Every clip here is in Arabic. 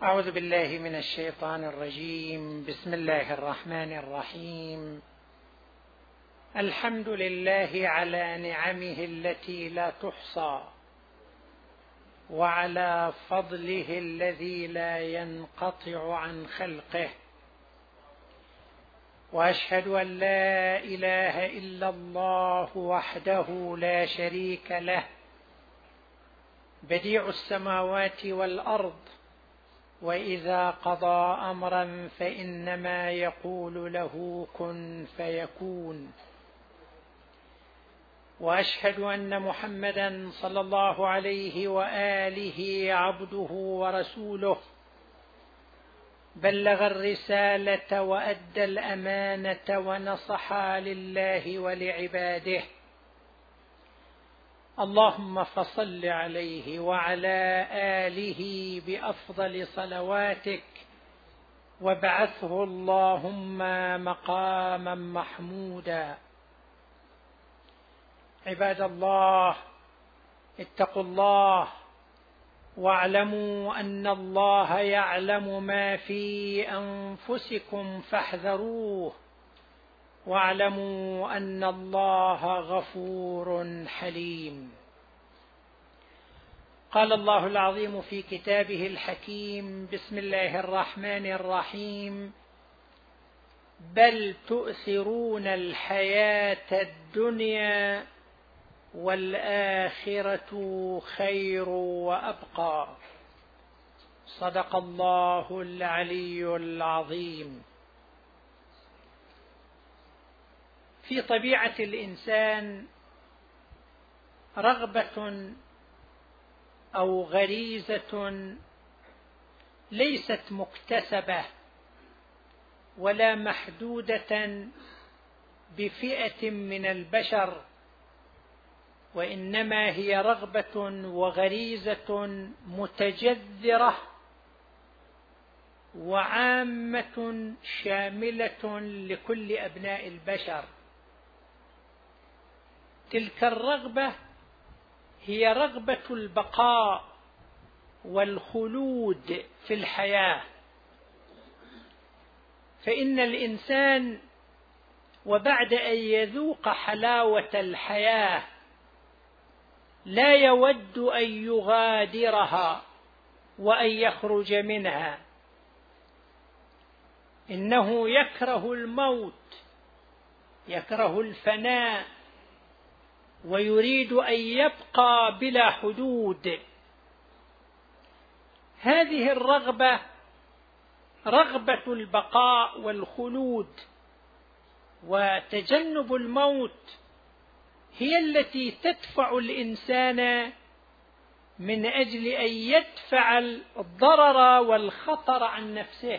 أعوذ بالله من الشيطان الرجيم. بسم الله الرحمن الرحيم. الحمد لله على نعمه التي لا تحصى، وعلى فضله الذي لا ينقطع عن خلقه، وأشهد أن لا إله إلا الله وحده لا شريك له، بديع السماوات والأرض، وإذا قضى أمرا فإنما يقول له كن فيكون. وأشهد أن محمدا صلى الله عليه وآله عبده ورسوله، بلغ الرسالة وأدى الأمانة ونصح لله ولعباده. اللهم فصل عليه وعلى آله بأفضل صلواتك، وابعثه اللهم مقاما محمودا. عباد الله، اتقوا الله واعلموا أن الله يعلم ما في أنفسكم فاحذروه، واعلموا أن الله غفور حليم. قال الله العظيم في كتابه الحكيم: بسم الله الرحمن الرحيم: بل تؤثرون الحياة الدنيا والآخرة خير وأبقى. صدق الله العلي العظيم. في طبيعة الإنسان رغبة أو غريزة ليست مكتسبة ولا محدودة بفئة من البشر، وإنما هي رغبة وغريزة متجذرة وعامة شاملة لكل أبناء البشر. تلك الرغبة هي رغبة البقاء والخلود في الحياة، فإن الإنسان وبعد أن يذوق حلاوة الحياة لا يود أن يغادرها وأن يخرج منها. إنه يكره الموت، يكره الفناء، ويريد أن يبقى بلا حدود. هذه الرغبة رغبة البقاء والخلود وتجنب الموت هي التي تدفع الإنسان من أجل أن يدفع الضرر والخطر عن نفسه.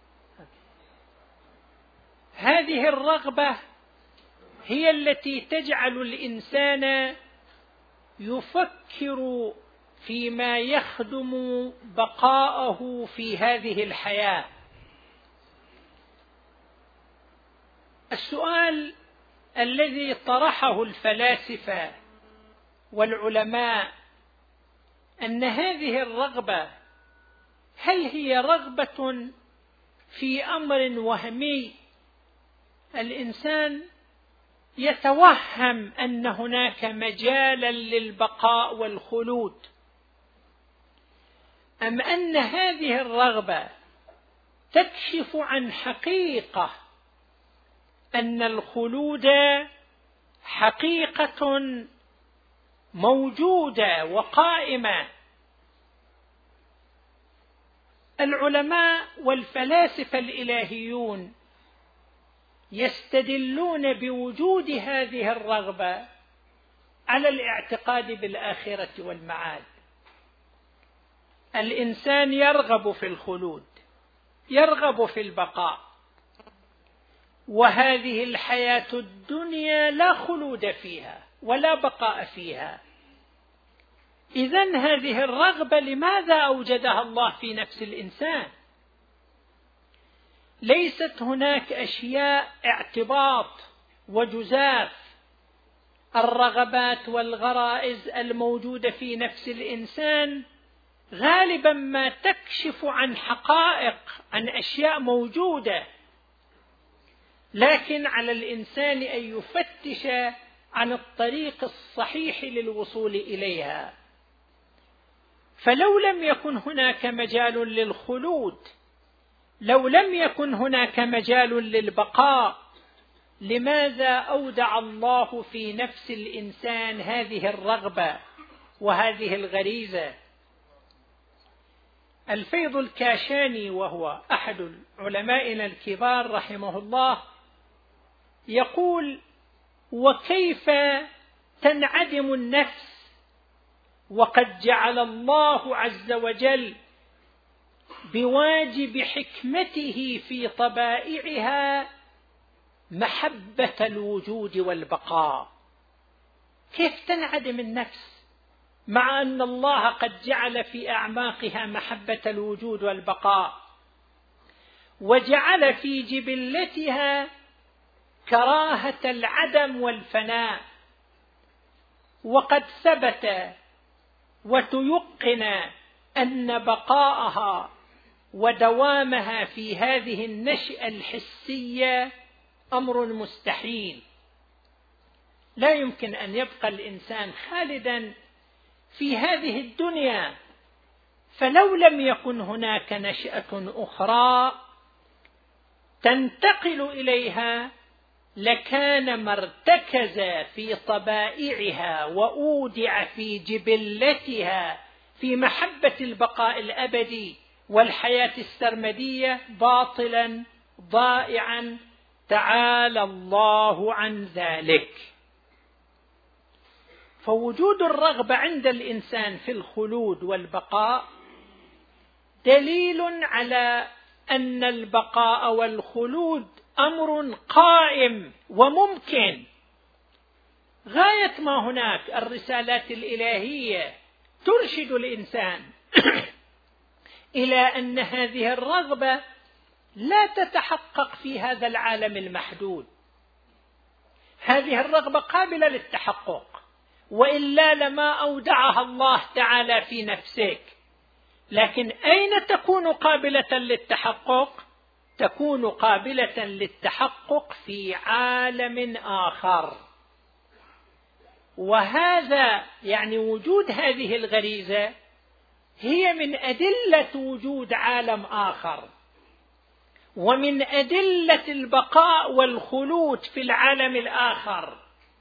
هذه الرغبة هي التي تجعل الإنسان يفكر فيما يخدم بقاءه في هذه الحياة. السؤال الذي طرحه الفلاسفة والعلماء أن هذه الرغبة هل هي رغبة في أمر وهمي؟ الإنسان يتوهم أن هناك مجالا للبقاء والخلود، أم أن هذه الرغبة تكشف عن حقيقة أن الخلود حقيقة موجودة وقائمة؟ العلماء والفلاسفة الإلهيون يستدلون بوجود هذه الرغبة على الاعتقاد بالآخرة والمعاد. الإنسان يرغب في الخلود، يرغب في البقاء، وهذه الحياة الدنيا لا خلود فيها ولا بقاء فيها. إذن هذه الرغبة لماذا أوجدها الله في نفس الإنسان؟ ليست هناك أشياء اعتباط وجزاف. الرغبات والغرائز الموجودة في نفس الإنسان غالبا ما تكشف عن حقائق، عن أشياء موجودة، لكن على الإنسان أن يفتش عن الطريق الصحيح للوصول إليها. فلو لم يكن هناك مجال للخلود، لو لم يكن هناك مجال للبقاء، لماذا أودع الله في نفس الإنسان هذه الرغبة وهذه الغريزة؟ الفيض الكاشاني وهو أحد علمائنا الكبار رحمه الله يقول: وكيف تنعدم النفس وقد جعل الله عز وجل بواجب حكمته في طبائعها محبة الوجود والبقاء؟ كيف تنعدم النفس مع أن الله قد جعل في أعماقها محبة الوجود والبقاء، وجعل في جبلتها كراهة العدم والفناء، وقد ثبت وتيقن أن بقاءها ودوامها في هذه النشأة الحسية أمر مستحيل. لا يمكن أن يبقى الإنسان خالدا في هذه الدنيا. فلو لم يكن هناك نشأة أخرى تنتقل إليها لكان ما ارتكز في طبائعها وأودع في جبلتها في محبة البقاء الأبدي والحياة السرمدية باطلا ضائعا، تعالى الله عن ذلك. فوجود الرغبة عند الإنسان في الخلود والبقاء دليل على أن البقاء والخلود أمر قائم وممكن. غاية ما هناك الرسالات الإلهية ترشد الإنسان إلى أن هذه الرغبة لا تتحقق في هذا العالم المحدود. هذه الرغبة قابلة للتحقق، وإلا لما أودعها الله تعالى في نفسك. لكن أين تكون قابلة للتحقق؟ تكون قابلة للتحقق في عالم آخر. وهذا يعني وجود هذه الغريزة هي من أدلة وجود عالم آخر، ومن أدلة البقاء والخلود في العالم الآخر.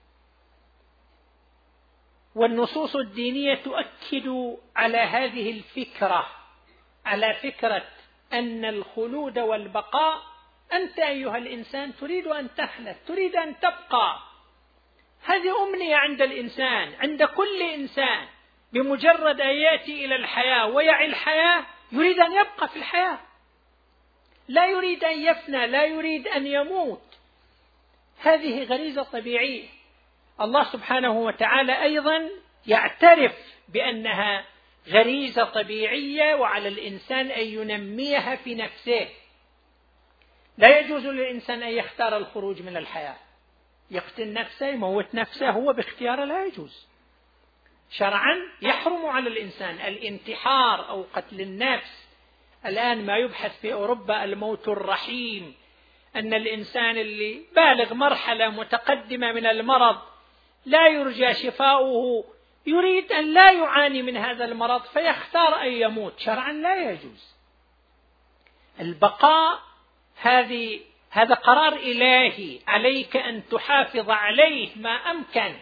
والنصوص الدينية تؤكد على هذه الفكرة، على فكرة أن الخلود والبقاء. أنت أيها الإنسان تريد أن تخلد، تريد أن تبقى. هذه أمنية عند الإنسان، عند كل إنسان. بمجرد أن يأتي إلى الحياة ويعي الحياة يريد أن يبقى في الحياة، لا يريد أن يفنى، لا يريد أن يموت. هذه غريزة طبيعية. الله سبحانه وتعالى أيضا يعترف بأنها غريزة طبيعية، وعلى الإنسان أن ينميها في نفسه. لا يجوز للإنسان أن يختار الخروج من الحياة، يقتل نفسه، يموت نفسه، هو باختياره لا يجوز. شرعا يحرم على الإنسان الانتحار أو قتل النفس. الآن ما يبحث في أوروبا الموت الرحيم، أن الإنسان اللي بالغ مرحلة متقدمة من المرض لا يرجى شفاؤه يريد أن لا يعاني من هذا المرض فيختار أن يموت. شرعا لا يجوز. البقاء هذا قرار إلهي، عليك أن تحافظ عليه ما أمكن.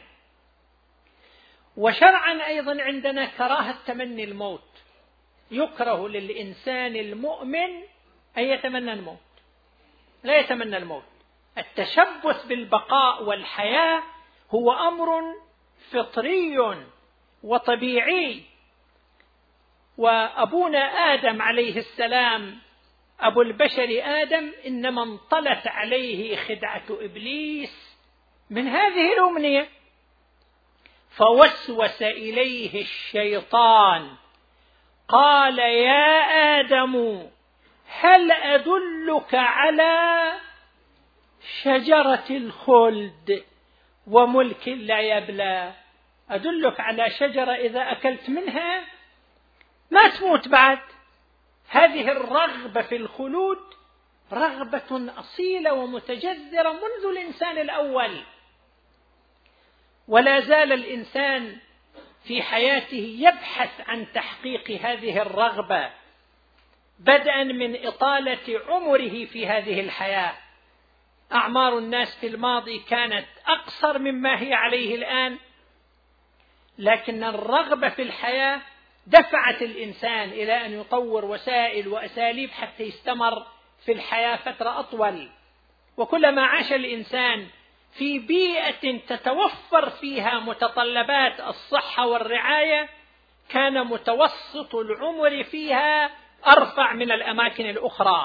وشرعا أيضا عندنا كراهة تمني الموت. يكره للإنسان المؤمن أن يتمنى الموت، لا يتمنى الموت. التشبث بالبقاء والحياة هو أمر فطري وطبيعي. وأبونا آدم عليه السلام أبو البشر آدم إنما انطلت عليه خدعة إبليس من هذه الأمنية، فوسوس إليه الشيطان قال: يا آدم هل أدلك على شجرة الخلد وملك لا يبلى؟ أدلك على شجرة إذا أكلت منها ما تموت بعد. هذه الرغبة في الخلود رغبة أصيلة ومتجذرة منذ الإنسان الأول، ولا زال الإنسان في حياته يبحث عن تحقيق هذه الرغبة، بدءا من إطالة عمره في هذه الحياة. أعمار الناس في الماضي كانت أقصر مما هي عليه الآن، لكن الرغبة في الحياة دفعت الإنسان إلى أن يطور وسائل وأساليب حتى يستمر في الحياة فترة أطول. وكلما عاش الإنسان في بيئة تتوفر فيها متطلبات الصحة والرعاية كان متوسط العمر فيها أرفع من الأماكن الأخرى.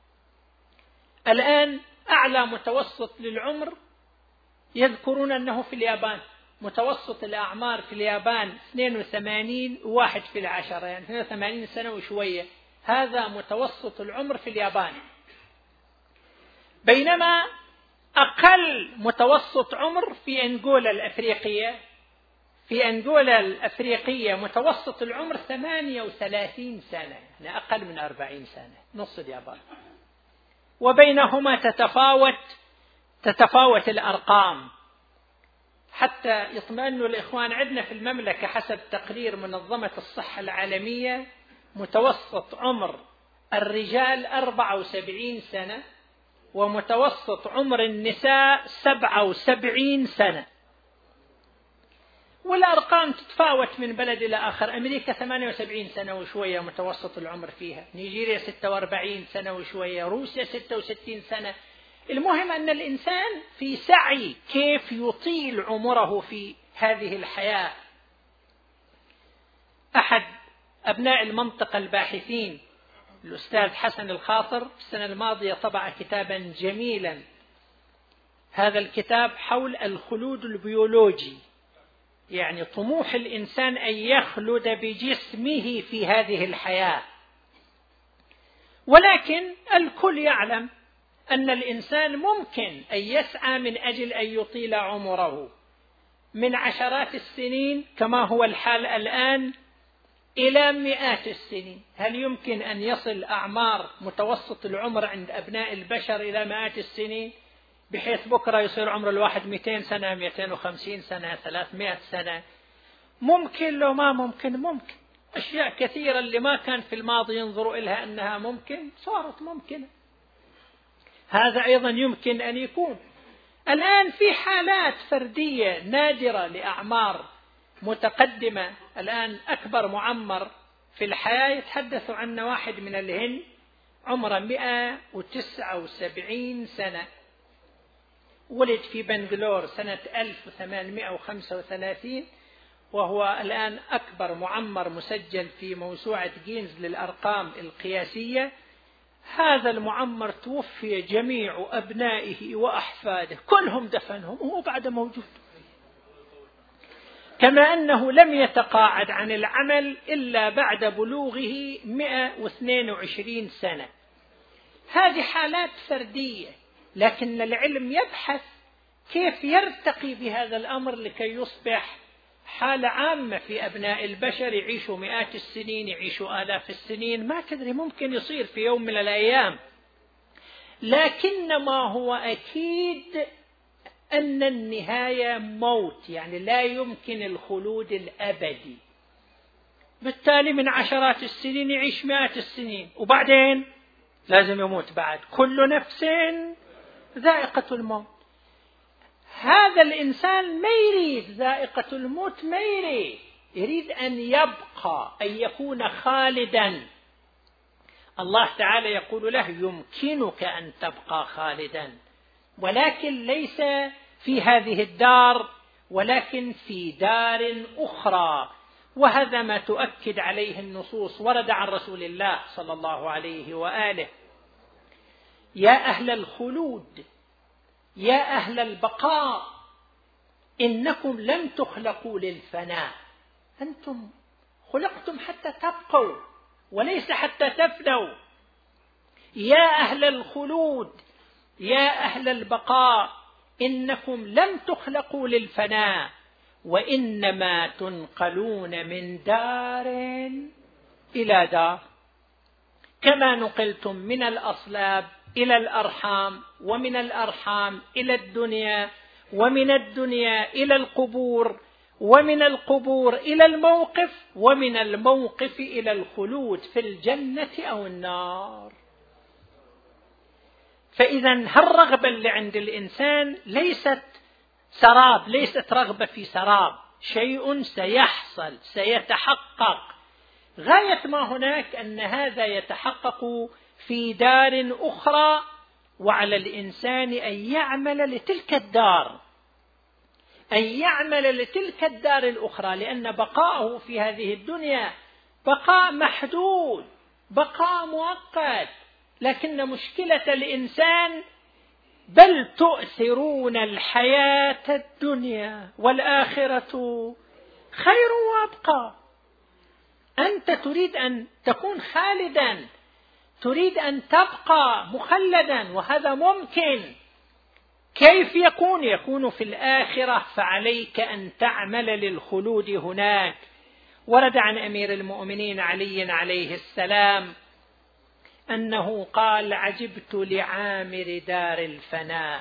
الآن أعلى متوسط للعمر يذكرون أنه في اليابان، متوسط الأعمار في اليابان 82 1 في العشرة، يعني 82 سنة وشوية، هذا متوسط العمر في اليابان. بينما أقل متوسط عمر في أنغولا الأفريقية، في أنغولا الأفريقية متوسط العمر 38 سنة، يعني أقل من 40 سنة، نص اليابان. وبينهما تتفاوت الأرقام. حتى يطمئنوا الإخوان، عندنا في المملكة حسب تقرير منظمة الصحة العالمية متوسط عمر الرجال 74 سنة، ومتوسط عمر النساء 77 سنة. والأرقام تتفاوت من بلد إلى آخر. أمريكا 78 سنة وشوية متوسط العمر فيها، نيجيريا 46 سنة وشوية، روسيا 66 سنة. المهم أن الإنسان في سعي كيف يطيل عمره في هذه الحياة. أحد أبناء المنطقة الباحثين الأستاذ حسن الخاطر السنة الماضية طبع كتابا جميلا. هذا الكتاب حول الخلود البيولوجي، يعني طموح الإنسان أن يخلد بجسمه في هذه الحياة. ولكن الكل يعلم أن الإنسان ممكن أن يسعى من أجل أن يطيل عمره من عشرات السنين كما هو الحال الآن إلى مئات السنين. هل يمكن أن يصل أعمار متوسط العمر عند أبناء البشر إلى مئات السنين، بحيث بكرة يصير عمر الواحد 200 سنة 250 سنة 300 سنة؟ ممكن لو ما ممكن، ممكن. أشياء كثيرة اللي ما كان في الماضي ينظروا إلها أنها ممكن صارت ممكنة. هذا أيضا يمكن أن يكون. الآن في حالات فردية نادرة لأعمار متقدمة. الآن أكبر معمر في الحياة يتحدث عنه واحد من الهند عمره 179 سنة، ولد في بنغلور سنة 1835، وهو الآن أكبر معمر مسجل في موسوعة جينز للأرقام القياسية. هذا المعمر توفي جميع أبنائه وأحفاده، كلهم دفنهم وهو بعد موجود، كما أنه لم يتقاعد عن العمل إلا بعد بلوغه 122 سنة. هذه حالات فردية، لكن العلم يبحث كيف يرتقي بهذا الأمر لكي يصبح حالة عامة في أبناء البشر، يعيشوا مئات السنين، يعيشوا آلاف السنين، ما تدري، ممكن يصير في يوم من الأيام. لكن ما هو أكيد أن النهاية موت، يعني لا يمكن الخلود الأبدي. بالتالي من عشرات السنين يعيش مئات السنين، وبعدين لازم يموت بعد. كل نفس ذائقة الموت. هذا الإنسان ما يريد ذائقة الموت، ما يريد أن يبقى، أن يكون خالدا. الله تعالى يقول له: يمكنك أن تبقى خالدا، ولكن ليس في هذه الدار، ولكن في دار أخرى. وهذا ما تؤكد عليه النصوص. ورد عن رسول الله صلى الله عليه وآله: يا أهل الخلود، يا أهل البقاء، إنكم لم تخلقوا للفناء، أنتم خلقتم حتى تبقوا وليس حتى تفنوا. يا أهل الخلود، يا أهل البقاء، إنكم لم تخلقوا للفناء، وإنما تنقلون من دار إلى دار، كما نقلتم من الأصلاب إلى الأرحام، ومن الأرحام إلى الدنيا، ومن الدنيا إلى القبور، ومن القبور إلى الموقف، ومن الموقف إلى الخلود في الجنة أو النار. فإذا هالرغبة اللي عند الإنسان ليست سراب، ليست رغبة في سراب، شيء سيحصل سيتحقق. غاية ما هناك أن هذا يتحقق في دار أخرى، وعلى الإنسان أن يعمل لتلك الدار، أن يعمل لتلك الدار الأخرى، لأن بقاءه في هذه الدنيا بقاء محدود، بقاء مؤقت. لكن مشكلة الإنسان بل تؤثرون الحياة الدنيا والآخرة خير وأبقى. أنت تريد أن تكون خالدا، تريد أن تبقى مخلدا، وهذا ممكن. كيف يكون؟ يكون في الآخرة، فعليك أن تعمل للخلود هناك. ورد عن أمير المؤمنين علي عليه السلام أنه قال: عجبت لعامر دار الفناء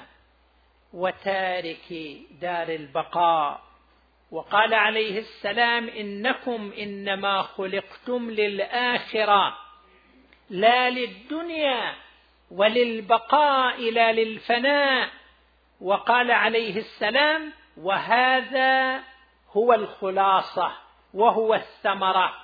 وتارك دار البقاء. وقال عليه السلام: إنكم إنما خلقتم للآخرة لا للدنيا، وللبقاء لا للفناء. وقال عليه السلام: وهذا هو الخلاصة وهو الثمرة.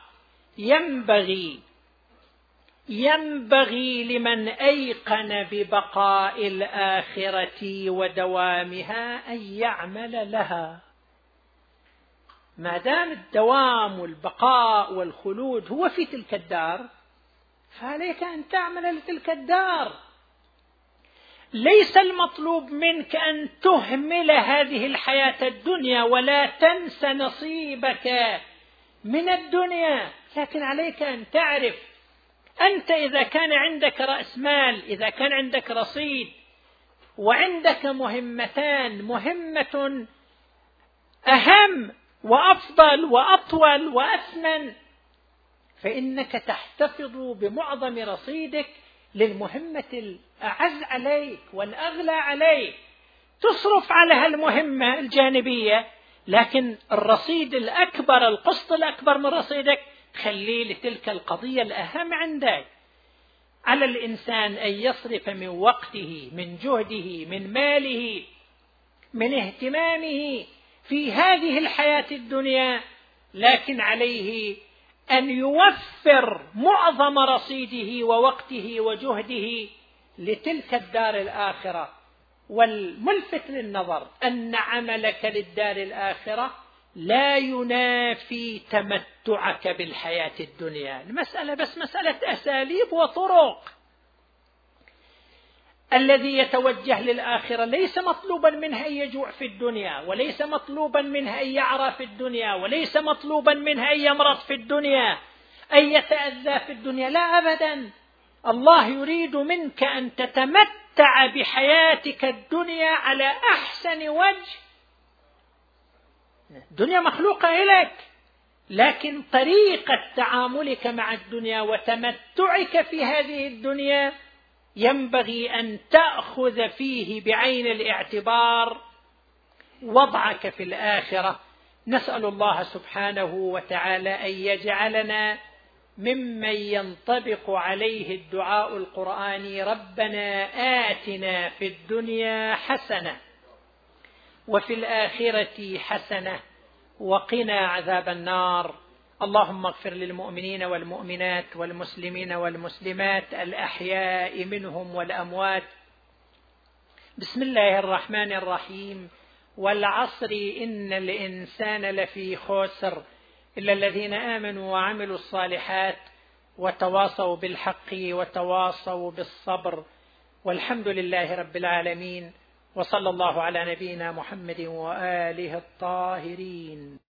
ينبغي لمن أيقن ببقاء الآخرة ودوامها أن يعمل لها. ما دام الدوام والبقاء والخلود هو في تلك الدار، فعليك أن تعمل لتلك الدار. ليس المطلوب منك أن تهمل هذه الحياة الدنيا ولا تنسى نصيبك من الدنيا، لكن عليك أن تعرف أنت إذا كان عندك رأس مال، إذا كان عندك رصيد، وعندك مهمتان، مهمة أهم وأفضل وأطول وأثمن، فإنك تحتفظ بمعظم رصيدك للمهمة الأعز عليك والأغلى عليك، تصرف على هالمهمة الجانبية، لكن الرصيد الأكبر، القسط الأكبر من رصيدك خليه لتلك القضية الأهم عندك. على الإنسان أن يصرف من وقته، من جهده، من ماله، من اهتمامه في هذه الحياة الدنيا، لكن عليه أن يوفر معظم رصيده ووقته وجهده لتلك الدار الآخرة. والملفت للنظر أن عملك للدار الآخرة لا ينافي تمتعك بالحياة الدنيا. المسألة بس مسألة أساليب وطرق. الذي يتوجه للآخرة ليس مطلوبا منه أن يجوع في الدنيا، وليس مطلوبا منه أن يعرى في الدنيا، وليس مطلوبا منه أن يمرض في الدنيا، أن يتأذى في الدنيا، لا أبدا. الله يريد منك أن تتمتع بحياتك الدنيا على أحسن وجه. الدنيا مخلوقة إليك، لكن طريقة تعاملك مع الدنيا وتمتعك في هذه الدنيا ينبغي أن تأخذ فيه بعين الاعتبار وضعك في الآخرة. نسأل الله سبحانه وتعالى أن يجعلنا ممن ينطبق عليه الدعاء القرآني: ربنا آتنا في الدنيا حسنة وفي الآخرة حسنة وقنا عذاب النار. اللهم اغفر للمؤمنين والمؤمنات والمسلمين والمسلمات الأحياء منهم والأموات. بسم الله الرحمن الرحيم. والعصر إن الإنسان لفي خسر إلا الذين آمنوا وعملوا الصالحات وتواصوا بالحق وتواصوا بالصبر. والحمد لله رب العالمين، وصلى الله على نبينا محمد وآله الطاهرين.